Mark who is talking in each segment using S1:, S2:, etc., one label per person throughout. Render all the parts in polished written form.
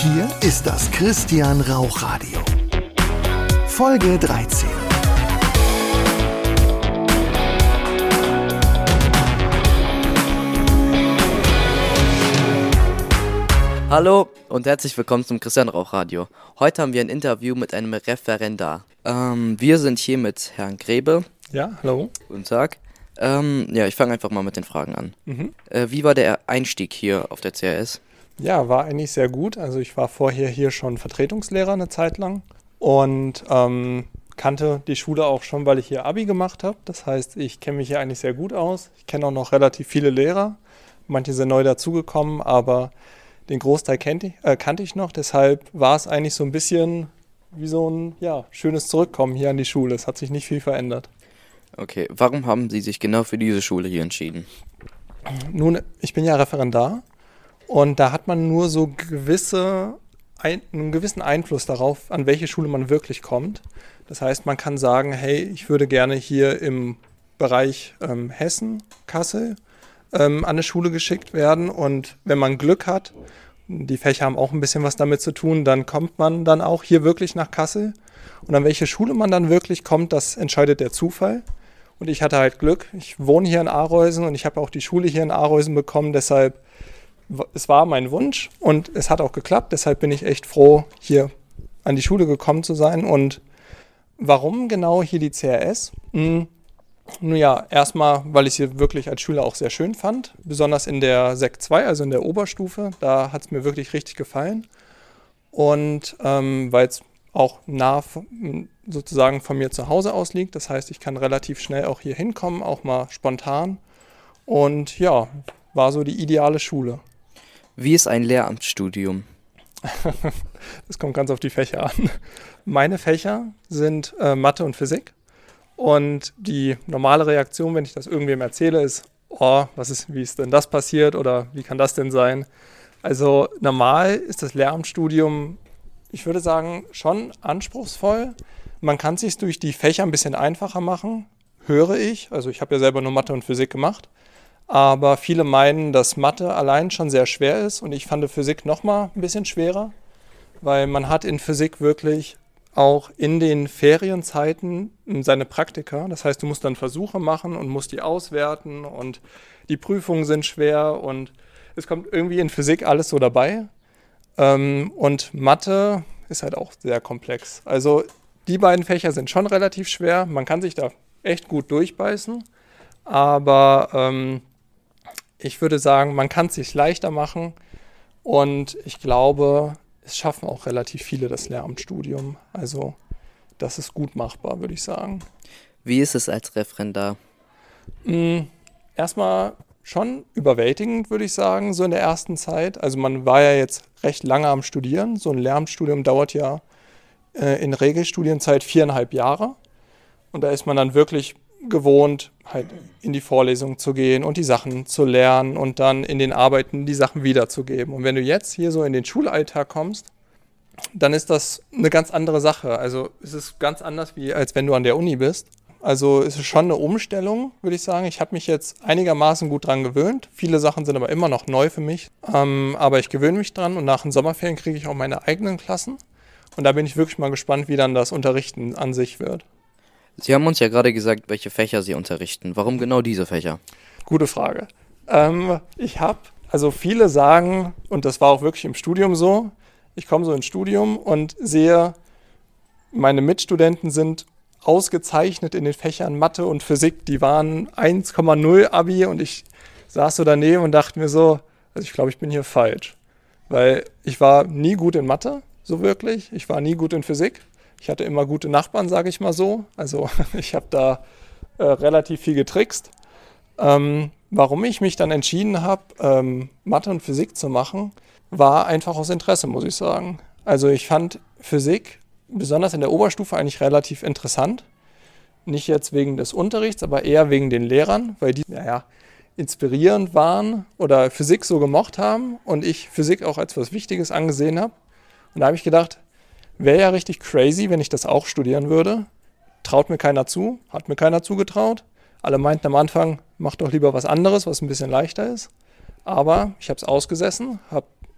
S1: Hier ist das Christian Rauch Radio. Folge 13.
S2: Hallo und herzlich willkommen zum Christian Rauch Radio. Heute haben wir ein Interview mit einem Referendar. Wir sind hier mit Herrn Grebe.
S3: Ja, hallo.
S2: Guten Tag. Ich fange einfach mal mit den Fragen an. Wie war der Einstieg hier auf der CRS?
S3: Ja, war eigentlich sehr gut. Also ich war vorher hier schon Vertretungslehrer eine Zeit lang und kannte die Schule auch schon, weil ich hier Abi gemacht habe. Das heißt, ich kenne mich hier eigentlich sehr gut aus. Ich kenne auch noch relativ viele Lehrer. Manche sind neu dazugekommen, aber den Großteil kannte ich noch. Deshalb war es eigentlich so ein bisschen wie so ein schönes Zurückkommen hier an die Schule. Es hat sich nicht viel verändert.
S2: Okay, warum haben Sie sich genau für diese Schule hier entschieden?
S3: Nun, ich bin ja Referendar und da hat man nur so einen gewissen Einfluss darauf, an welche Schule man wirklich kommt. Das heißt, man kann sagen, hey, ich würde gerne hier im Bereich Hessen, Kassel, an eine Schule geschickt werden, und wenn man Glück hat, die Fächer haben auch ein bisschen was damit zu tun, dann kommt man dann auch hier wirklich nach Kassel, und an welche Schule man dann wirklich kommt, das entscheidet der Zufall. Und ich hatte halt Glück, ich wohne hier in Areusen und ich habe auch die Schule hier in Areusen bekommen, deshalb, es war mein Wunsch und es hat auch geklappt, deshalb bin ich echt froh, hier an die Schule gekommen zu sein. Und warum genau hier die CRS? Nun ja, erstmal, weil ich sie wirklich als Schüler auch sehr schön fand, besonders in der Sek 2, also in der Oberstufe, da hat es mir wirklich richtig gefallen. Und weil es auch nah sozusagen von mir zu Hause aus liegt, das heißt, ich kann relativ schnell auch hier hinkommen, auch mal spontan. Und ja, war so die ideale Schule.
S2: Wie ist ein Lehramtsstudium?
S3: Das kommt ganz auf die Fächer an. Meine Fächer sind Mathe und Physik. Und die normale Reaktion, wenn ich das irgendwem erzähle, ist, wie ist denn das passiert oder wie kann das denn sein? Also normal ist das Lehramtsstudium, ich würde sagen, schon anspruchsvoll. Man kann es sich durch die Fächer ein bisschen einfacher machen, höre ich. Also ich habe ja selber nur Mathe und Physik gemacht. Aber viele meinen, dass Mathe allein schon sehr schwer ist, und ich fand Physik nochmal ein bisschen schwerer, weil man hat in Physik wirklich auch in den Ferienzeiten seine Praktika. Das heißt, du musst dann Versuche machen und musst die auswerten, und die Prüfungen sind schwer und es kommt irgendwie in Physik alles so dabei. Und Mathe ist halt auch sehr komplex. Also die beiden Fächer sind schon relativ schwer. Man kann sich da echt gut durchbeißen. Aber ich würde sagen, man kann es sich leichter machen. Und ich glaube, es schaffen auch relativ viele das Lehramtsstudium. Also das ist gut machbar, würde ich sagen.
S2: Wie ist es als Referendar?
S3: Erstmal schon überwältigend, würde ich sagen, so in der ersten Zeit. Also man war ja jetzt recht lange am Studieren. So ein Lehramtsstudium dauert ja in Regelstudienzeit 4,5 Jahre. Und da ist man dann wirklich gewohnt, halt in die Vorlesung zu gehen und die Sachen zu lernen und dann in den Arbeiten die Sachen wiederzugeben. Und wenn du jetzt hier so in den Schulalltag kommst, dann ist das eine ganz andere Sache. Also es ist ganz anders, als wenn du an der Uni bist. Also es ist schon eine Umstellung, würde ich sagen. Ich habe mich jetzt einigermaßen gut dran gewöhnt. Viele Sachen sind aber immer noch neu für mich. Aber ich gewöhne mich dran, und nach den Sommerferien kriege ich auch meine eigenen Klassen. Und da bin ich wirklich mal gespannt, wie dann das Unterrichten an sich wird.
S2: Sie haben uns ja gerade gesagt, welche Fächer Sie unterrichten. Warum genau diese Fächer?
S3: Gute Frage. Viele sagen, und das war auch wirklich im Studium so, ich komme so ins Studium und sehe, meine Mitstudenten sind ausgezeichnet in den Fächern Mathe und Physik. Die waren 1,0 Abi, und ich saß so daneben und dachte mir so, also ich glaube, ich bin hier falsch. Weil ich war nie gut in Mathe, so wirklich. Ich war nie gut in Physik. Ich hatte immer gute Nachbarn, sage ich mal so. Also ich habe da relativ viel getrickst. Warum ich mich dann entschieden habe, Mathe und Physik zu machen, war einfach aus Interesse, muss ich sagen. Also ich fand Physik besonders in der Oberstufe eigentlich relativ interessant. Nicht jetzt wegen des Unterrichts, aber eher wegen den Lehrern, weil die inspirierend waren oder Physik so gemocht haben und ich Physik auch als was Wichtiges angesehen habe. Und da habe ich gedacht, wäre ja richtig crazy, wenn ich das auch studieren würde. Traut mir keiner zu, hat mir keiner zugetraut. Alle meinten am Anfang, mach doch lieber was anderes, was ein bisschen leichter ist. Aber ich habe es ausgesessen, habe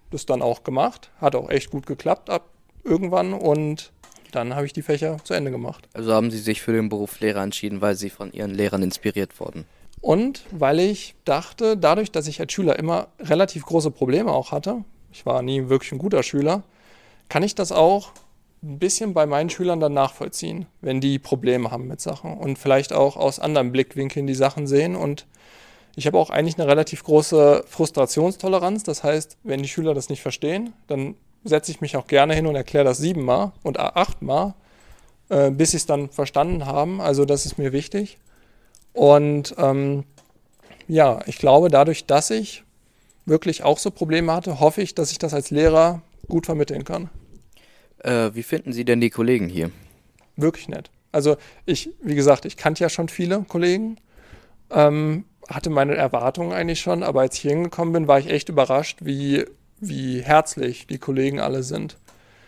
S3: das dann auch gemacht. Hat auch echt gut geklappt ab irgendwann und dann habe ich die Fächer zu Ende gemacht.
S2: Also haben Sie sich für den Beruf Lehrer entschieden, weil Sie von Ihren Lehrern inspiriert wurden?
S3: Und weil ich dachte, dadurch, dass ich als Schüler immer relativ große Probleme auch hatte, ich war nie wirklich ein guter Schüler, kann ich das auch ein bisschen bei meinen Schülern dann nachvollziehen, wenn die Probleme haben mit Sachen und vielleicht auch aus anderen Blickwinkeln die Sachen sehen. Und ich habe auch eigentlich eine relativ große Frustrationstoleranz. Das heißt, wenn die Schüler das nicht verstehen, dann setze ich mich auch gerne hin und erkläre das 7-mal und 8-mal, bis sie es dann verstanden haben. Also das ist mir wichtig. Und ich glaube, dadurch, dass ich wirklich auch so Probleme hatte, hoffe ich, dass ich das als Lehrer gut vermitteln kann.
S2: Wie finden Sie denn die Kollegen hier?
S3: Wirklich nett. Also wie gesagt, ich kannte ja schon viele Kollegen, hatte meine Erwartungen eigentlich schon, aber als ich hier hingekommen bin, war ich echt überrascht, wie herzlich die Kollegen alle sind.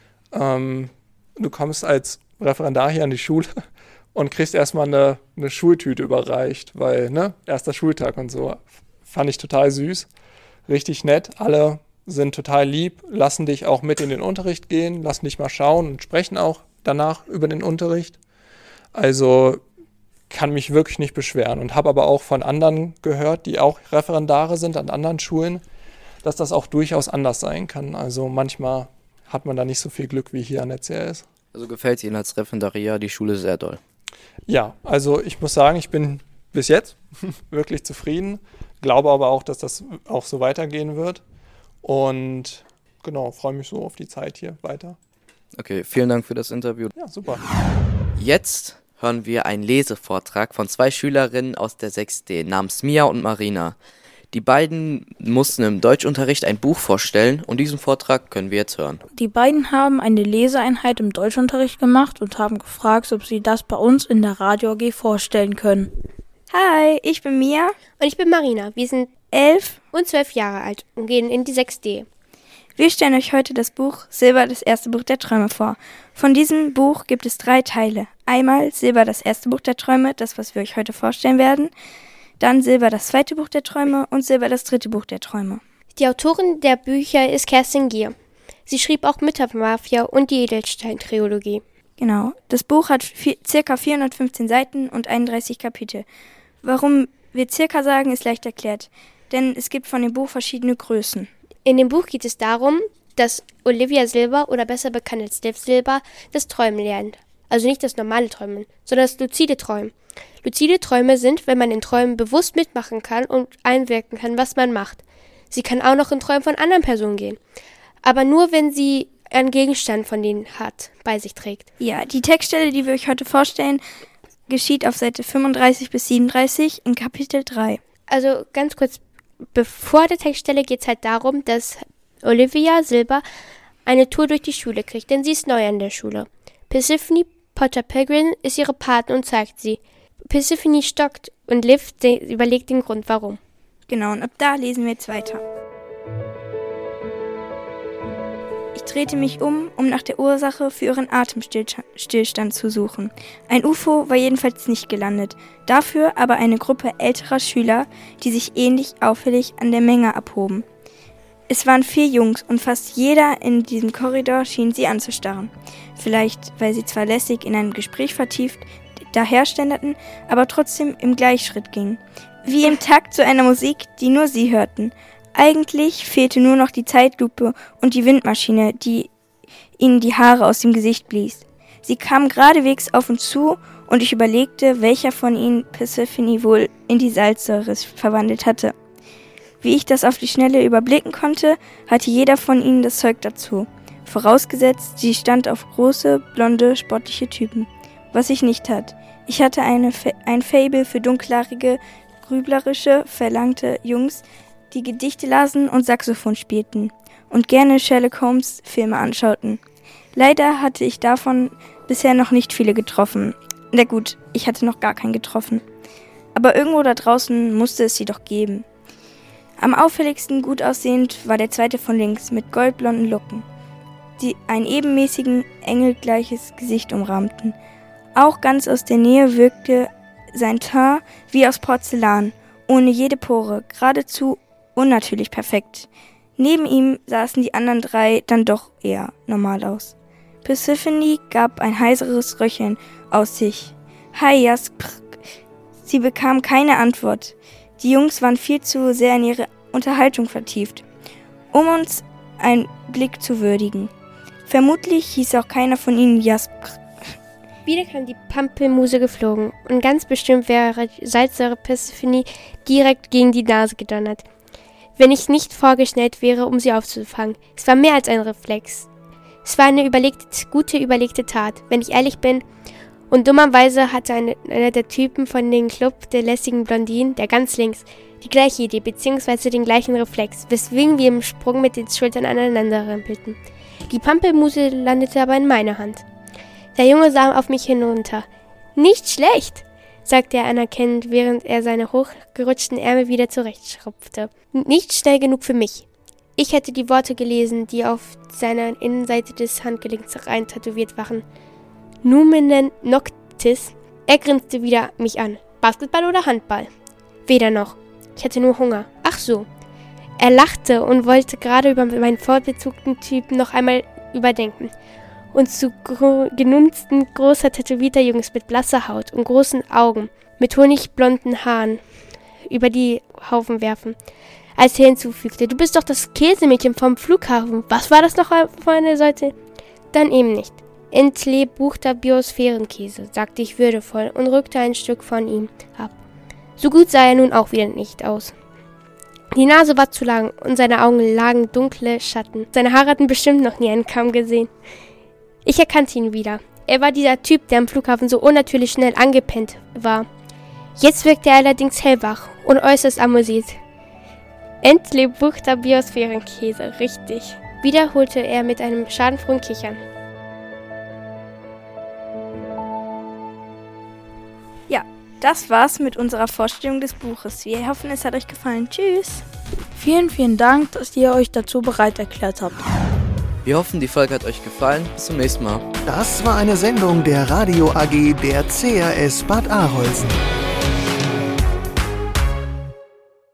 S3: Du kommst als Referendar hier an die Schule und kriegst erstmal eine Schultüte überreicht, weil, erster Schultag und so. Fand ich total süß, richtig nett. Alle sind total lieb, lassen dich auch mit in den Unterricht gehen, lassen dich mal schauen und sprechen auch danach über den Unterricht. Also kann mich wirklich nicht beschweren und habe aber auch von anderen gehört, die auch Referendare sind an anderen Schulen, dass das auch durchaus anders sein kann. Also manchmal hat man da nicht so viel Glück wie hier an der CRS.
S2: Also gefällt Ihnen als Referendariat die Schule sehr doll?
S3: Ja, also ich muss sagen, ich bin bis jetzt wirklich zufrieden, glaube aber auch, dass das auch so weitergehen wird. Und genau, freue mich so auf die Zeit hier weiter.
S2: Okay, vielen Dank für das Interview.
S3: Ja, super.
S2: Jetzt hören wir einen Lesevortrag von 2 Schülerinnen aus der 6D namens Mia und Marina. Die beiden mussten im Deutschunterricht ein Buch vorstellen und diesen Vortrag können wir jetzt hören.
S4: Die beiden haben eine Leseeinheit im Deutschunterricht gemacht und haben gefragt, ob sie das bei uns in der Radio AG vorstellen können.
S5: Hi, ich bin Mia.
S6: Und ich bin Marina. Wir sind
S5: 11
S6: und 12 Jahre alt und gehen in die 6D.
S5: Wir stellen euch heute das Buch Silber, das erste Buch der Träume vor. Von diesem Buch gibt es 3 Teile. Einmal Silber, das erste Buch der Träume, das, was wir euch heute vorstellen werden. Dann Silber, das zweite Buch der Träume und Silber, das dritte Buch der Träume.
S6: Die Autorin der Bücher ist Kerstin Gier. Sie schrieb auch Müttermafia und die Edelstein-Trilogie.
S5: Genau. Das Buch hat ca. 415 Seiten und 31 Kapitel. Warum wir circa sagen, ist leicht erklärt. Denn es gibt von dem Buch verschiedene Größen.
S6: In dem Buch geht es darum, dass Olivia Silber, oder besser bekannt als Steph Silber, das Träumen lernt. Also nicht das normale Träumen, sondern das luzide Träumen. Luzide Träume sind, wenn man in Träumen bewusst mitmachen kann und einwirken kann, was man macht. Sie kann auch noch in Träumen von anderen Personen gehen. Aber nur, wenn sie einen Gegenstand von denen hat, bei sich trägt.
S5: Ja, die Textstelle, die wir euch heute vorstellen, geschieht auf Seite 35 bis 37 in Kapitel 3.
S6: Also ganz kurz, bevor der Textstelle geht es halt darum, dass Olivia Silber eine Tour durch die Schule kriegt, denn sie ist neu an der Schule. Persephone Potter Pilgrim ist ihre Patin und zeigt sie. Persephone stockt und Liv überlegt den Grund, warum.
S5: Genau, und ab da lesen wir jetzt weiter. Ich drehte mich um nach der Ursache für ihren Atemstillstand zu suchen. Ein UFO war jedenfalls nicht gelandet, dafür aber eine Gruppe älterer Schüler, die sich ähnlich auffällig an der Menge abhoben. Es waren 4 Jungs und fast jeder in diesem Korridor schien sie anzustarren. Vielleicht, weil sie zwar lässig in einem Gespräch vertieft daherständerten, aber trotzdem im Gleichschritt gingen. Wie im Takt zu einer Musik, die nur sie hörten. Eigentlich fehlte nur noch die Zeitlupe und die Windmaschine, die ihnen die Haare aus dem Gesicht blies. Sie kamen geradewegs auf uns zu und ich überlegte, welcher von ihnen Persephone wohl in die Salzsäure verwandelt hatte. Wie ich das auf die Schnelle überblicken konnte, hatte jeder von ihnen das Zeug dazu. Vorausgesetzt, sie stand auf große, blonde, sportliche Typen. Was ich nicht tat. Ich hatte ein Faible für dunkelhaarige, grüblerische, verlangte Jungs, die Gedichte lasen und Saxophon spielten und gerne Sherlock Holmes Filme anschauten. Leider hatte ich davon bisher noch nicht viele getroffen. Na gut, ich hatte noch gar keinen getroffen. Aber irgendwo da draußen musste es sie doch geben. Am auffälligsten gut aussehend war der zweite von links mit goldblonden Locken, die ein ebenmäßigen, engelgleiches Gesicht umrahmten. Auch ganz aus der Nähe wirkte sein Teint wie aus Porzellan, ohne jede Pore, geradezu unnatürlich perfekt. Neben ihm saßen die anderen 3 dann doch eher normal aus. Persephone gab ein heiseres Röcheln aus sich. Hi, Jasper. Sie bekam keine Antwort. Die Jungs waren viel zu sehr in ihre Unterhaltung vertieft, um uns einen Blick zu würdigen. Vermutlich hieß auch keiner von ihnen Jasper.
S6: Wieder kam die Pampelmuse geflogen und ganz bestimmt wäre Salzsäure Persephone direkt gegen die Nase gedonnert, wenn ich nicht vorgeschnellt wäre, um sie aufzufangen. Es war mehr als ein Reflex. Es war eine gute überlegte Tat, wenn ich ehrlich bin. Und dummerweise hatte einer der Typen von dem Club der lässigen Blondinen, der ganz links, die gleiche Idee bzw. den gleichen Reflex, weswegen wir im Sprung mit den Schultern aneinander rempelten. Die Pampelmuse landete aber in meiner Hand. Der Junge sah auf mich hinunter. »Nicht schlecht«, sagte er anerkennend, während er seine hochgerutschten Ärmel wieder zurechtschrupfte. »Nicht schnell genug für mich.« Ich hätte die Worte gelesen, die auf seiner Innenseite des Handgelenks rein tätowiert waren. »Numenen noctis«. Er grinste wieder mich an. »Basketball oder Handball?« »Weder noch. Ich hatte nur Hunger.« »Ach so.« Er lachte und wollte gerade über meinen vorbezogten Typen noch einmal überdenken. Und zu genunsten großer tätowierter Jungs mit blasser Haut und großen Augen, mit honigblonden Haaren über die Haufen werfen. Als er hinzufügte, »Du bist doch das Käsemädchen vom Flughafen. Was war das noch für eine Sorte?« »Dann eben nicht. Entle Buchstabiosphärenkäse«, sagte ich würdevoll und rückte ein Stück von ihm ab. So gut sah er nun auch wieder nicht aus. Die Nase war zu lang und seine Augen lagen dunkle Schatten. Seine Haare hatten bestimmt noch nie einen Kamm gesehen. Ich erkannte ihn wieder. Er war dieser Typ, der am Flughafen so unnatürlich schnell angepennt war. Jetzt wirkte er allerdings hellwach und äußerst amüsiert. Entle Buchstabiosphärenkäse, richtig, wiederholte er mit einem schadenfrohen Kichern.
S5: Ja, das war's mit unserer Vorstellung des Buches. Wir hoffen, es hat euch gefallen. Tschüss!
S4: Vielen, vielen Dank, dass ihr euch dazu bereit erklärt habt.
S2: Wir hoffen, die Folge hat euch gefallen. Bis zum nächsten Mal.
S1: Das war eine Sendung der Radio AG der CRS Bad Arolsen.